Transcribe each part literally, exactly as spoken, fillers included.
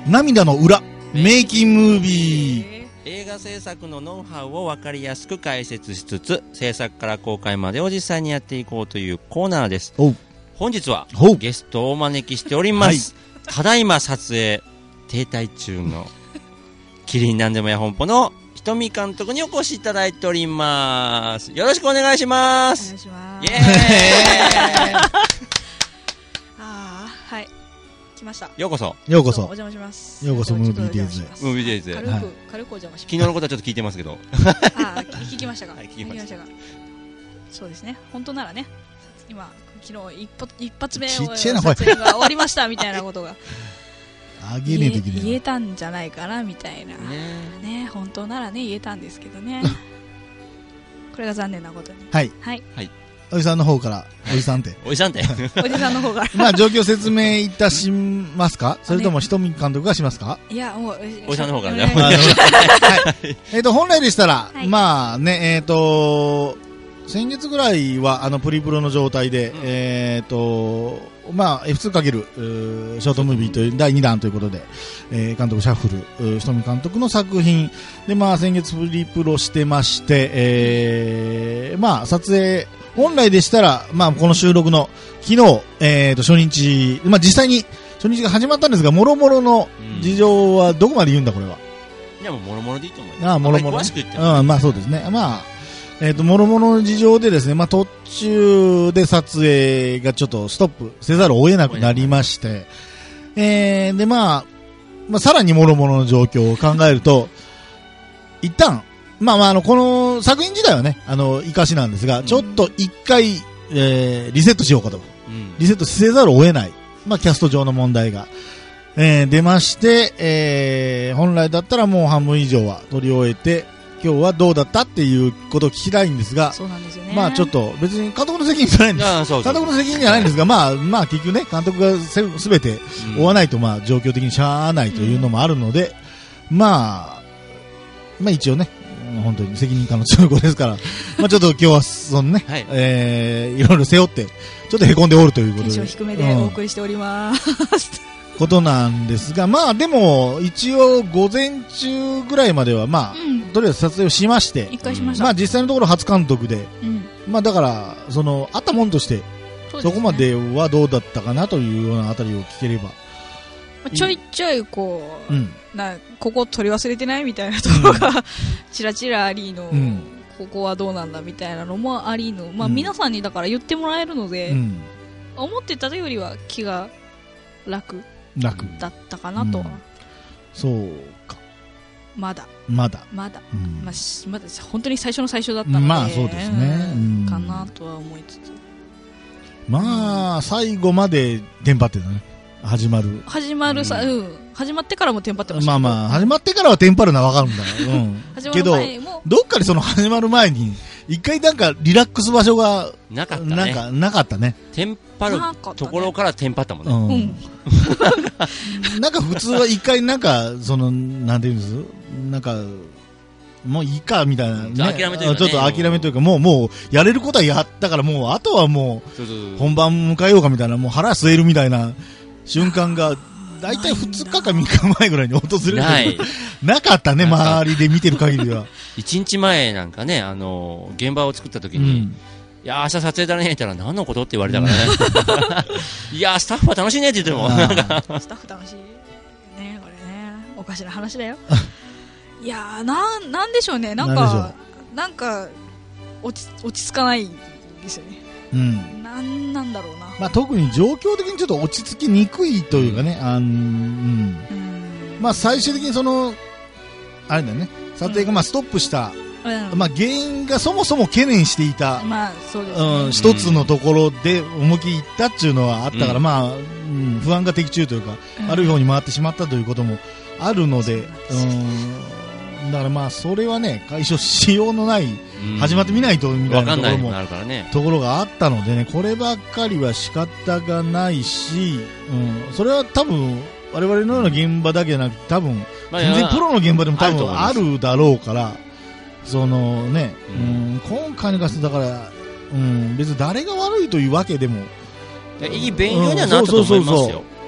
涙の裏メイキングムービー。 映画制作のノウハウを分かりやすく解説しつつ、制作から公開までを実際にやっていこうというコーナーです。本日はゲストをお招きしております、はい、ただいま撮影停滞中のキリンなんでもや本舗のひとみ監督にお越しいただいております。よろしくお願いします。 お願いします。 イエーイあー、はい、来ました。 ようこそようこそお邪魔します。 ようこそムービーデイズへ。 ムービーデイズへ軽く、 はい、 軽くお邪魔します。 昨日のことはちょっと聞いてますけどあー、聞きましたか、はい、聞きましたが、そうですね、本当ならね、今昨日一発一発目を撮影が終わりましたみたいなことがあげねえときね言えたんじゃないかなみたいな ね, ね本当ならね言えたんですけどねこれが残念なことに。 はいはい、はい、 おじさんの方からおじさんっておじさんっておじさんの方からまあ状況説明いたしますか、それともひとみ監督がしますか。 いやもうおじさんの方からね、 はい、えっと本来でしたら、はい、まあねえっ、ー、と先月ぐらいはあのプリプロの状態で、うん、えっ、ー、とまあ エフツー× ショートムービーというだいにだんということで、えー、監督シャッフルひとみ監督の作品で、まあ先月プリプロしてまして、えー、まあ撮影本来でしたらまあこの収録の昨日、えー、と初日、まあ実際に初日が始まったんですが、もろもろの事情はどこまで言うんだこれは。 いやもうもろもろでいいと思います。 ああもろもろ。 詳しく言っても。 うん、まあそうですね。まあえっ、ー、と、もろもろの事情でですね、まあ、途中で撮影がちょっとストップせざるを得なくなりまして、えー、で、まあ、まあ、さらにもろもろの状況を考えると、一旦、まあまあ、あの、この作品自体はね、あの、生かしなんですが、うん、ちょっと一回、えー、リセットしようかと。うん、リセットせざるを得ない。まあ、キャスト上の問題が、えー、出まして、えー、本来だったらもう半分以上は撮り終えて、今日はどうだったっていうことを聞きたいんですが、 そうなんですよね。 まあちょっと別に監督の責任じゃないんです。 そうそう監督の責任じゃないんですが、まあまあ結局ね、監督がすべて追わないとまあ状況的にしゃあないというのもあるので、うん、まあまあ一応ね、本当に責任感の強い子ですから、まあちょっと今日はそのね、はい、えー、いろいろ背負ってちょっとへこんでおるということで、 テンション低めでお送りしております。うんことなんですが、まあでも一応午前中ぐらいまではまあ、うん、とりあえず撮影をしまして、 一回しました。 まあ実際のところ初監督で、 うん、 まあだからそのあったもんとして そ,、ね、そこまではどうだったかなというようなあたりを聞ければ、 ちょいちょいこう、 うん、 なここ取り忘れてないみたいなところが、うん、ちらちらありの、うん、ここはどうなんだみたいなのもありの、まあ皆さんにだから言ってもらえるので、うん、思ってたよりは気が楽。 楽だったかなとは、うん、 そうかまだまだまだ、 うんまあ、まだ本当に最初の最初だったので、 まあそうですね、うん、 かなとは思いつつ、 まあ最後までテンパってたね。始まる始まるさ、うんうん、始まってからもテンパってました。 まあまあ始まってからはテンパるのは分かるんだよ、うん、 始まる前もけどどっかでその始まる前に一回なんかリラックス場所がなかったね。 なんかなかったね。 テンパるところからテンパったもんね。 うんうん、なんか普通は一回なんかそのなんていうんですなんかもういいかみたいな、ね、 諦めというか、ね、 ちょっと諦めというかもうもうやれることはやったからもうあとはもう本番迎えようかみたいなもう腹据えるみたいな瞬間がだいたいふつかかみっかまえぐらいに訪れるないなかったね周りで見てる限りは。 いちにちまえなんかねあの現場を作った時に、うん、いや明日撮影だねって言ったら何のことって言われたからねいやスタッフは楽しいねって言ってもスタッフ楽しいねこれねおかしな話だよいやーな、なんでしょうねなんかなんか落ち、落ち着かないですよね、 うん、 なんなんだろうな、 まあ、特に状況的にちょっと落ち着きにくいというかね、あん、うん、まあ最終的にそのあれだよね撮影がまあストップした、うん、まあ、原因がそもそも懸念していた、 まあそうですね、 うん、一つのところで思い切りいったっていうのはあったから、うん、まあ、うん、不安が的中というか、うん、悪い方に回ってしまったということもあるので、うん、だからまあそれはね解消しようのない、うん、始まってみないとみたいなところもところがあったのでねこればっかりは仕方がないし、うん、それは多分我々のような現場だけじゃなくて多分全然プロの現場でも多分あるだろうからそのね、うん、今回に関してだから、うん、別に誰が悪いというわけでもいい勉強にはなったと思いますよ。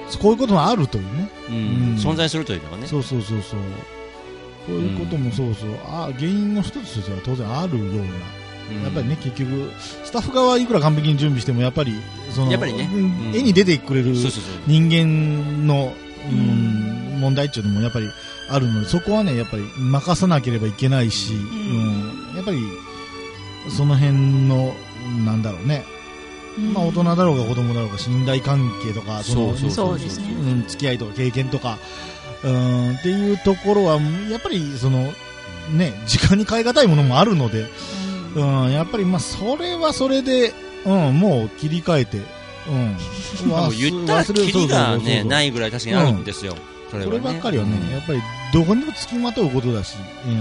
こういうこともあるというね、 うんうん、存在するというのがね、 そうそうそうそう、こういうこともそうそう、あ原因の一つとしては当然あるような、うん、やっぱりね結局スタッフ側はいくら完璧に準備してもやっぱりそのやっぱりね、うん、 絵に出てくれる人間のうん、問題っていうのもやっぱりあるので、そこはねやっぱり任さなければいけないし、うんうん、やっぱりその辺のなんだろうね、うん、まあ大人だろうが子供だろうが信頼関係とかそのそうですね、 うん、付き合いとか経験とかうんっていうところはやっぱりそのね時間に変え難いものもあるので、うん、うん、やっぱりまあそれはそれで、うん、もう切り替えて、うん、 もう言ったらキリがねないぐらい確かにあるんですよ、 うん、それはね、こればっかりはね、うん、やっぱりどこにも付きまとうことだし、うん、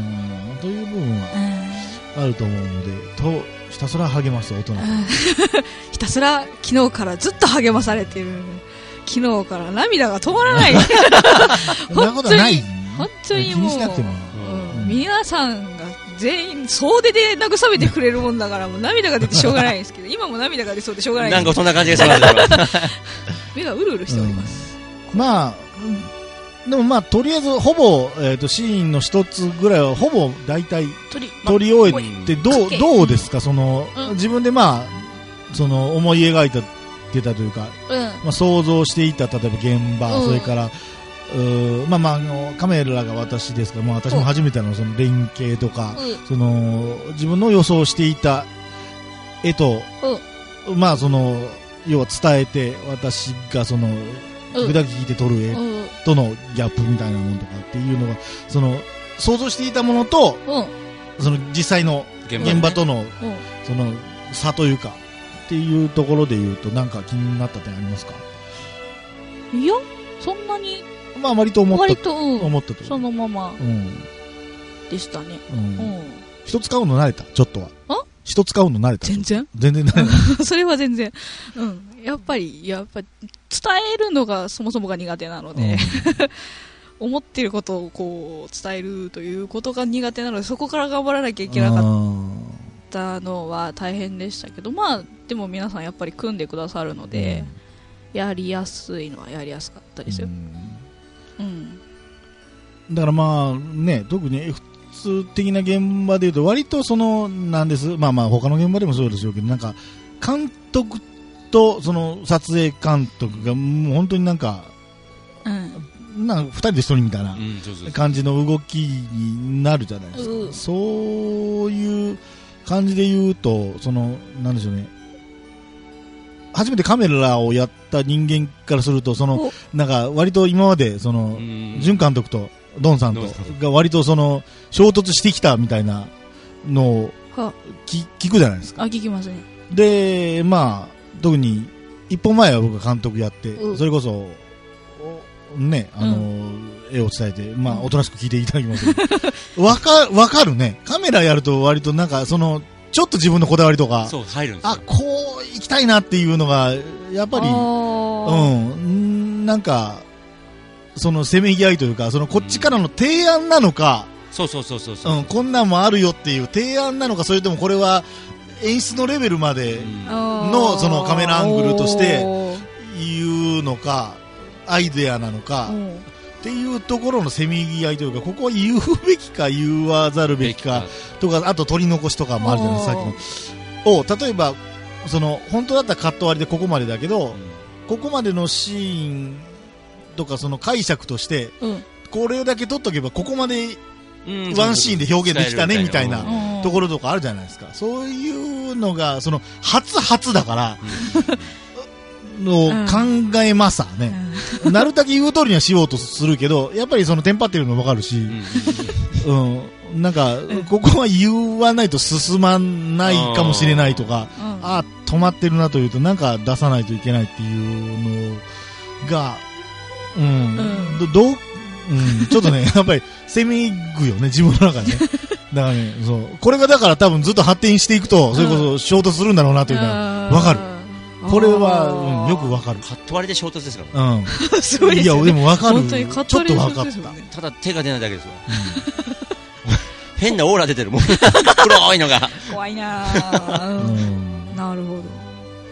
という部分はあると思うので、とひたすら励ます大人ひたすら昨日からずっと励まされてる、昨日から涙が止まらないそんなことはない、 本当にもう、 うん、 皆さんが全員総出で慰めてくれるもんだからもう涙が出てしょうがないんですけど今も涙が出そうでしょうがないんですなんかそんな感じがします目がうるうるしております、 うん、まあでもまあとりあえずほぼ、えー、とシーンの一つぐらいはほぼ大体取り終えて、どうどうですか、その、うん、自分でまあその思い描いたてたというか、うん、まあ、想像していた例えば現場、うん、それからうまあまああのカメラが私ですから、まあ、私も初めてのその連携とか、うん、その自分の予想していた絵と、うん、まあその要は伝えて私がその具だけ聞いて撮る絵とのギャップみたいなものとかっていうのがその想像していたものと、うん、その実際の現場との、ね、その差というかっていうところでいうとなんか気になった点ありますか？ いやそんなにまあ割と思った割と、うん、 思ったとそのままでしたね、 うんうん、人使うの慣れたちょっとは人使うの慣れた全然全然慣れたそれは全然、うん、やっぱりやっぱり伝えるのがそもそもが苦手なので、うん、思っていることをこう伝えるということが苦手なのでそこから頑張らなきゃいけなかったのは大変でしたけど、まあでも皆さんやっぱり組んでくださるので、うん、やりやすいのはやりやすかったですよ、うんうん、 だからまあね特に普通的な現場でいうと割とそのなんですまあまあ他の現場でもそうでしょうけどなんか監督とその撮影監督がもう本当になんか、うん、なんかふたりでひとりみたいな感じの動きになるじゃないですか、うん、そういう感じで言うとそのなんでしょうね初めてカメラをやった人間からするとそのなんか割と今までその準監督とドンさんとが割とその衝突してきたみたいなのを聞くじゃないですか。 あ聞きますね。 でまあ特に一本前は僕が監督やって、うん、それこそねあの、うん、絵を伝えてまあおとなしく聞いていただきますけどわかわかるねカメラやると割となんかそのちょっと自分のこだわりとかそう入るんですよ。 あこう行きたいなっていうのがやっぱりうんなんかそのせめぎ合いというかそのこっちからの提案なのか、 うん、そうそうそうそうそう、 うん、こんなんもあるよっていう提案なのかそれともこれは演出のレベルまでのそのカメラアングルとして言うのかアイデアなのかっていうところのせめぎ合いというかここは言うべきか言わざるべきかとかあと取り残しとかもあるじゃないですかさっきのを例えばその本当だったらカット割りでここまでだけど、うん、ここまでのシーンとかその解釈として、うん、これだけ撮っとけばここまでワンシーンで表現できたねみたいなところとかあるじゃないですか。そういうのがその初初だからの考えますわね、うん、なるだけ言う通りにはしようとするけどやっぱりそのテンパってるのも分かるし、うんうん、なんかここは言わないと進まないかもしれないとか、うん、あ止まってるなというとなんか出さないといけないっていうのがうん、うん、どどううん、ちょっとね、やっぱり、せめぐよね、自分の中でね。だからね、そう。これがだから多分ずっと発展していくと、それこそ衝突するんだろうなというのは、わかる。これは、うん、よくわかる。 カット割りで衝突ですから。 うん。すごいですよね。 いや、でもわかる。 本当にカット割りで衝突ですもんね。 ただ手が出ないだけですよ。うん、変なオーラ出てるもん。黒いのが。 怖いなぁ。うん、なるほど。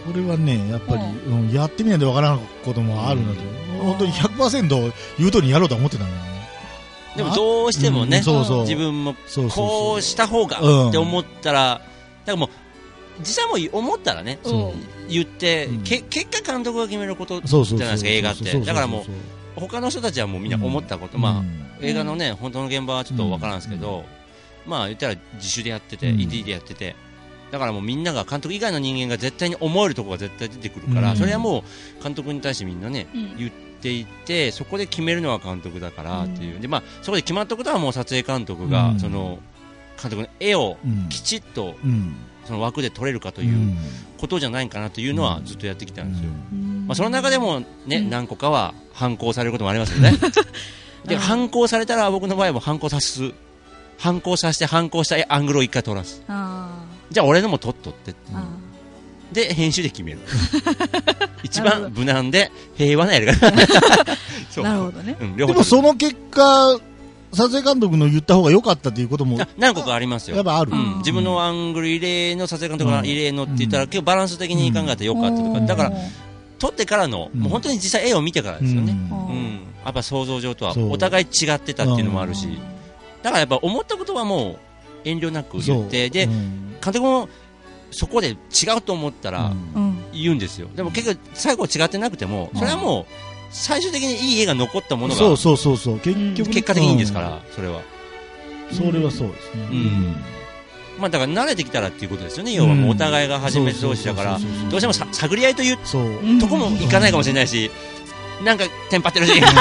それはね、やっぱり、うん、やってみないとわからんこともあるなと、うん、本当に ひゃくパーセント 言う通りにやろうと思ってたんだよね。 でもどうしてもね、 うん、そうそう自分もこうした方がって思ったら、だからもう実際も思ったらね、言って、うん、け結果監督が決めることじゃないですか、映画って。だからもう他の人たちはもうみんな思ったこと、うん、まあ、うん、映画のね本当の現場はちょっとわからんですけど、うん、まあ言ったら自主でやってて、うん、イーディー でやってて、だからもうみんなが監督以外の人間が絶対に思えるところが絶対出てくるから、うん、それはもう監督に対してみんなね、うん、言っていて、そこで決めるのは監督だからっていう、うん、でまあそこで決まったことはもう撮影監督が、うん、その監督の絵をきちっと、うん、その枠で撮れるかということじゃないかなというのはずっとやってきたんですよ。うん、まあその中でもね、うん、何個かは反抗されることもありますよね。で反抗されたら僕の場合は反抗さす反抗させて反抗したアングルを一回撮らす。あじゃあ俺のも撮っとってってで編集で決める。一番無難で平和なやり方。 なるほどね。 うん、でもその結果撮影監督の言った方が良かったということも何個かありますよ。 やっぱある、 うん、自分のアングル入れの撮影監督が入れのって言ったら、うん、結構バランス的に考えて良かったとか、だから撮ってからの、うん、もう本当に実際絵を見てからですよね。うんうん、やっぱ想像上とはお互い違ってたっていうのもあるし、だからやっぱ思ったことはもう遠慮なく言ってで、うん、監督もそこで違うと思ったら言うんですよ。でも結局最後違ってなくてもそれはもう最終的にいい絵が残ったものがそうそうそうそう結局結果的にいいんですから、それはそれはそうですね。うん、 まあだから慣れてきたらっていうことですよね。要はもうお互いが初めて同士だからどうしてもさ探り合いというとこもいかないかもしれないし、なんかテンパってるし申し訳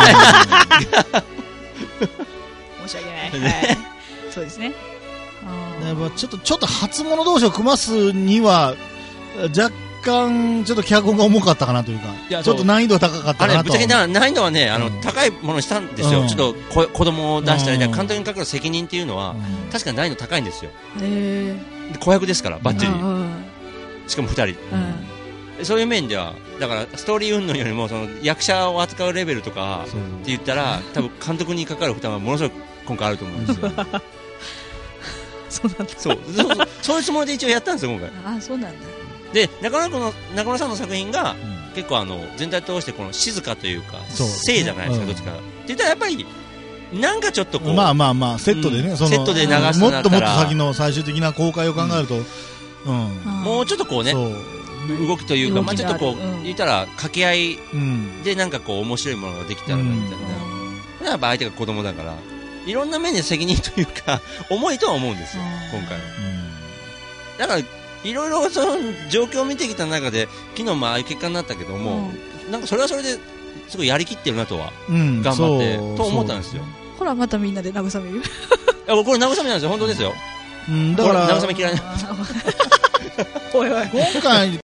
ない、はい、そうですね。 やっぱちょっとちょっと初物同士を組ますには若干ちょっと脚本が重かったかなというか、いやちょっと難易度高かったかなと。あれぶっちゃけ難易度はね、あの、うん、高いものにしたんですよ。うん、ちょっとこ子供を出したり、うん、監督にかかる責任っていうのは、うん、確かに難易度高いんですよ。で子役ですからバッチリ、うん、しかもふたり、うん、そういう面ではだからストーリー云々よりもその役者を扱うレベルとかって言ったら多分監督にかかる負担はものすごく今回あると思うんですよ。 そうなんだ。 そうそうそうそういうつもりで一応やったんですよ今回。あ、そうなんだ。 で中村君の中村さんの作品が、うん、結構あの全体通してこの静かというか静じゃないですか、うん、どっちかって言ったらやっぱりなんかちょっとこうまあまあまあセットでね、うん、そのセットで流すとなったらもっともっと先の最終的な公開を考えると、 うんうん、もうちょっとこうね動きというか、まあ、ちょっとこう、うん、言ったら掛け合いでなんかこう面白いものができたらなみたいな、うん、やっぱ相手が子供だからいろんな面で責任というか重いとは思うんですよ今回は、うん、だからいろいろその状況を見てきた中で昨日もああいう結果になったけども、うん、なんかそれはそれですごいやりきってるなとは、うん、頑張ってと思ったんですよ。 ほらまたみんなで慰める。いやこれ慰めなんですよ本当ですよ。 うん、だから慰め嫌いな。 おいおい今回